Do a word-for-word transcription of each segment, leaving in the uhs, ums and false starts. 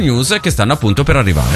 news che stanno appunto per arrivare.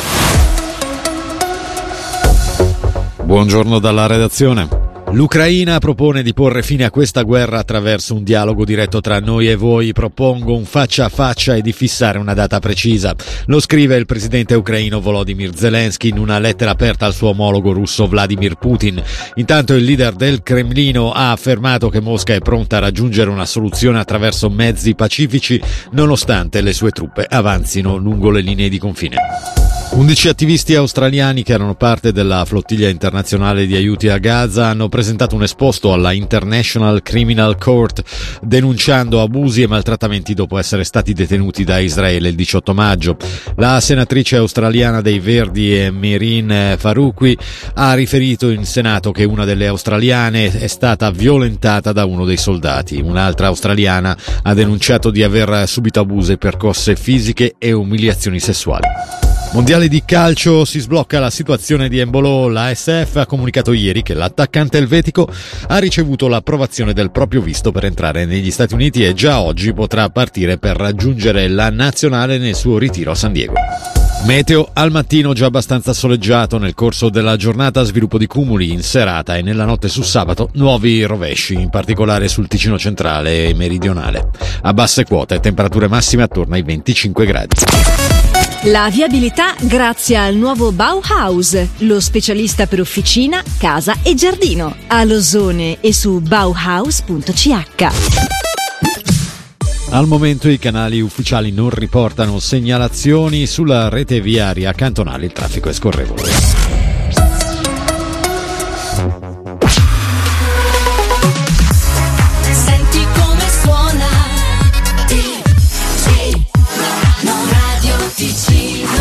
Buongiorno dalla redazione. L'Ucraina propone di porre fine a questa guerra attraverso un dialogo diretto tra noi e voi. Propongo un faccia a faccia e di fissare una data precisa. Lo scrive il presidente ucraino Volodymyr Zelensky in una lettera aperta al suo omologo russo Vladimir Putin. Intanto il leader del Cremlino ha affermato che Mosca è pronta a raggiungere una soluzione attraverso mezzi pacifici, nonostante le sue truppe avanzino lungo le linee di confine. undici attivisti australiani che erano parte della flottiglia internazionale di aiuti a Gaza hanno presentato un esposto alla International Criminal Court denunciando abusi e maltrattamenti dopo essere stati detenuti da Israele il diciotto maggio. La senatrice australiana dei Verdi Merin Faruqi ha riferito in Senato che una delle australiane è stata violentata da uno dei soldati. Un'altra australiana ha denunciato di aver subito abusi e percosse fisiche e umiliazioni sessuali. Mondiale di calcio, si sblocca la situazione di Embolo. La A S F ha comunicato ieri che l'attaccante elvetico ha ricevuto l'approvazione del proprio visto per entrare negli Stati Uniti e già oggi potrà partire per raggiungere la nazionale nel suo ritiro a San Diego. Meteo, al mattino già abbastanza soleggiato, nel corso della giornata sviluppo di cumuli, in serata e nella notte su sabato nuovi rovesci, in particolare sul Ticino centrale e meridionale. A basse quote, temperature massime attorno ai venticinque gradi. La viabilità grazie al nuovo Bauhaus, lo specialista per officina, casa e giardino, a Losone e su bauhaus punto c h. Al momento i canali ufficiali non riportano segnalazioni. Sulla rete viaria cantonale il traffico è scorrevole.